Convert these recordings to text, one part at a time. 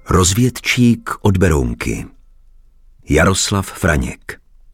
Rozvědčík od Berounky. Jaroslav Franěk.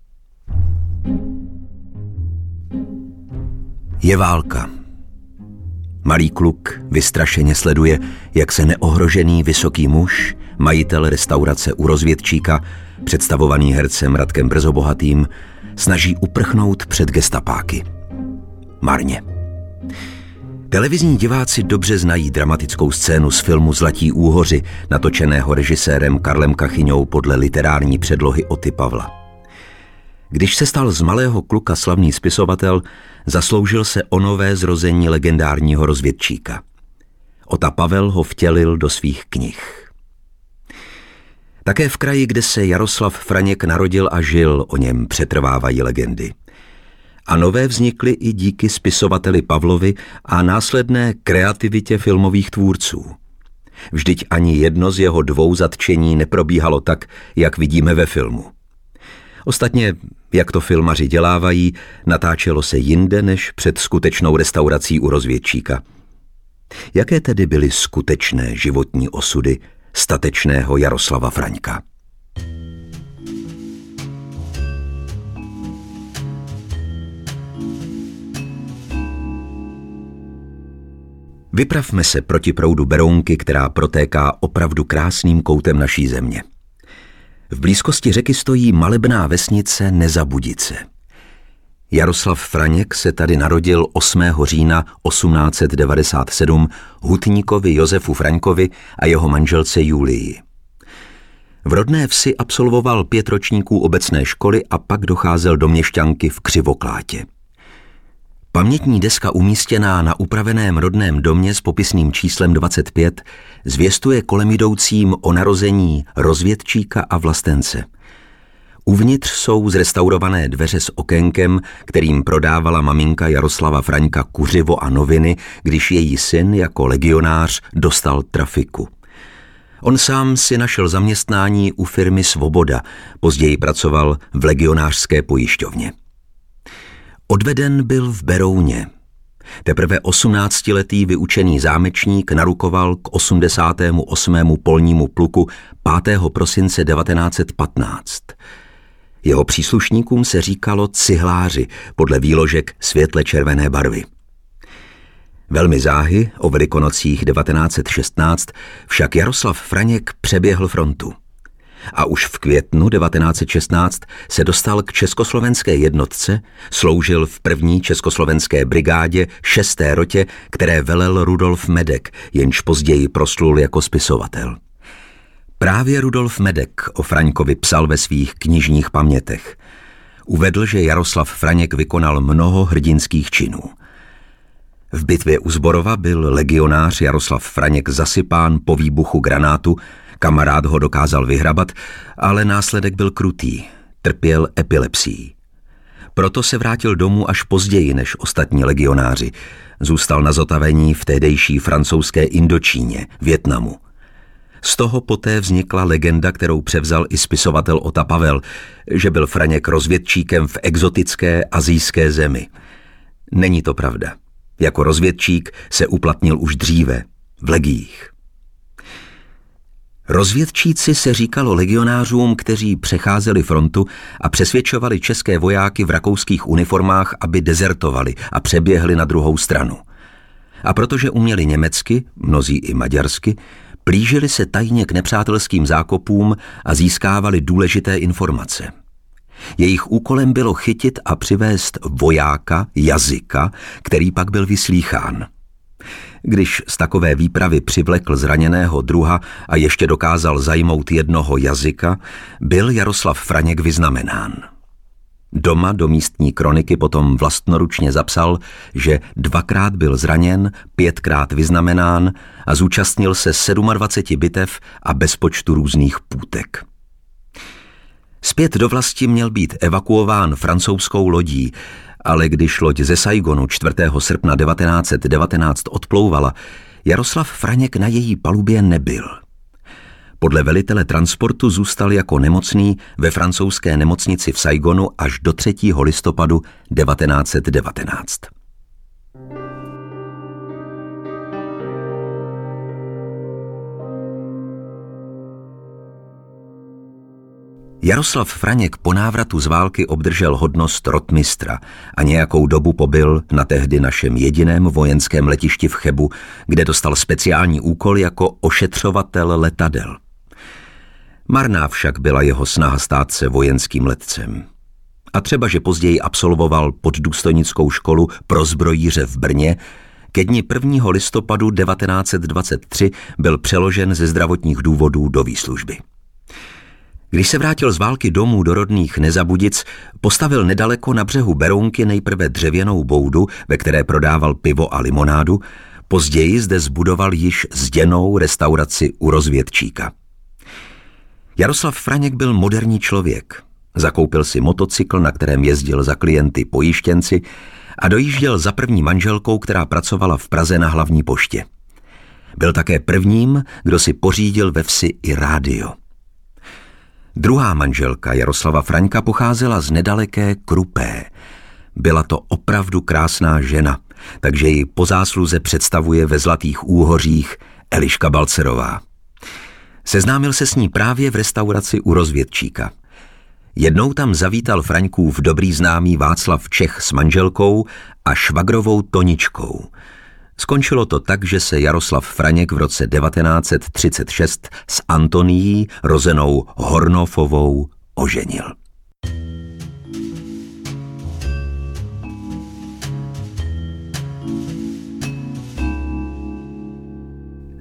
Je válka. Malý kluk vystrašeně sleduje, jak se neohrožený vysoký muž, majitel restaurace u Rozvědčíka, představovaný hercem Radkem Brzobohatým, snaží uprchnout před gestapáky. Marně. Televizní diváci dobře znají dramatickou scénu z filmu Zlatí úhoři, natočeného režisérem Karlem Kachyňou podle literární předlohy Oty Pavla. Když se stal z malého kluka slavný spisovatel, zasloužil se o nové zrození legendárního rozvědčíka. Ota Pavel ho vtělil do svých knih. Také v kraji, kde se Jaroslav Franěk narodil a žil, o něm přetrvávají legendy. A nové vznikly i díky spisovateli Pavlovi a následné kreativitě filmových tvůrců. Vždyť ani jedno z jeho 2 zatčení neprobíhalo tak, jak vidíme ve filmu. Ostatně, jak to filmaři dělávají, natáčelo se jinde než před skutečnou restaurací u Rozvědčíka. Jaké tedy byly skutečné životní osudy statečného Jaroslava Fraňka? Vypravme se proti proudu Berounky, která protéká opravdu krásným koutem naší země. V blízkosti řeky stojí malebná vesnice Nezabudice. Jaroslav Franěk se tady narodil 8. října 1897 hutníkovi Josefu Fraňkovi a jeho manželce Julii. V rodné vsi absolvoval 5 ročníků obecné školy a pak docházel do měšťanky v Křivoklátě. Pamětní deska umístěná na upraveném rodném domě s popisným číslem 25 zvěstuje kolem jdoucím o narození Rozvědčíka a vlastence. Uvnitř jsou zrestaurované dveře s okénkem, kterým prodávala maminka Jaroslava Fraňka kuřivo a noviny, když její syn jako legionář dostal trafiku. On sám si našel zaměstnání u firmy Svoboda, později pracoval v legionářské pojišťovně. Odveden byl v Berouně. Teprve 18letý vyučený zámečník narukoval k 88. polnímu pluku 5. prosince 1915. Jeho příslušníkům se říkalo cihláři podle výložek světle červené barvy. Velmi záhy o Velikonocích 1916 však Jaroslav Franěk přeběhl frontu. A už v květnu 1916 se dostal k československé jednotce, sloužil v 1. československé brigádě 6. rotě, které velel Rudolf Medek, jenž později proslul jako spisovatel. Právě Rudolf Medek o Fraňkovi psal ve svých knižních pamětech. Uvedl, že Jaroslav Franěk vykonal mnoho hrdinských činů. V bitvě u Zborova byl legionář Jaroslav Franěk zasypán po výbuchu granátu, kamarád ho dokázal vyhrabat, ale následek byl krutý, trpěl epilepsií. Proto se vrátil domů až později než ostatní legionáři. Zůstal na zotavení v tehdejší francouzské Indočíně, Vietnamu. Z toho poté vznikla legenda, kterou převzal i spisovatel Ota Pavel, že byl Franěk rozvědčíkem v exotické asijské zemi. Není to pravda. Jako rozvědčík se uplatnil už dříve, v legiích. Rozvědčíci se říkalo legionářům, kteří přecházeli frontu a přesvědčovali české vojáky v rakouských uniformách, aby dezertovali a přeběhli na druhou stranu. A protože uměli německy, mnozí i maďarsky, plížili se tajně k nepřátelským zákopům a získávali důležité informace. Jejich úkolem bylo chytit a přivést vojáka, jazyka, který pak byl vyslýchán. Když z takové výpravy přivlekl zraněného druha a ještě dokázal zajmout jednoho jazyka, byl Jaroslav Franěk vyznamenán. Doma do místní kroniky potom vlastnoručně zapsal, že 2krát byl zraněn, 5krát vyznamenán a zúčastnil se 27 bitev a bezpočtu různých půtek. Zpět do vlasti měl být evakuován francouzskou lodí, ale když loď ze Saigonu 4. srpna 1919 odplouvala, Jaroslav Franěk na její palubě nebyl. Podle velitele transportu zůstal jako nemocný ve francouzské nemocnici v Saigonu až do 3. listopadu 1919. Jaroslav Franěk po návratu z války obdržel hodnost rotmistra a nějakou dobu pobyl na tehdy našem jediném vojenském letišti v Chebu, kde dostal speciální úkol jako ošetřovatel letadel. Marná však byla jeho snaha stát se vojenským letcem. A třeba, že později absolvoval poddůstojnickou školu pro zbrojíře v Brně, ke dni 1. listopadu 1923 byl přeložen ze zdravotních důvodů do výslužby. Když se vrátil z války domů do rodných Nezabudic, postavil nedaleko na břehu Berounky nejprve dřevěnou boudu, ve které prodával pivo a limonádu, později zde zbudoval již zděnou restauraci u rozvědčíka. Jaroslav Franěk byl moderní člověk. Zakoupil si motocykl, na kterém jezdil za klienty pojištěnci a dojížděl za první manželkou, která pracovala v Praze na hlavní poště. Byl také prvním, kdo si pořídil ve vsi i rádio. Druhá manželka Jaroslava Fraňka pocházela z nedaleké Krupé. Byla to opravdu krásná žena, takže ji po zásluze představuje ve Zlatých Úhořích Eliška Balcerová. Seznámil se s ní právě v restauraci u rozvědčíka. Jednou tam zavítal Fraňkův dobrý známý Václav Čech s manželkou a švagrovou Toničkou. Skončilo to tak, že se Jaroslav Franěk v roce 1936 s Antonií, rozenou Hornofovou, oženil.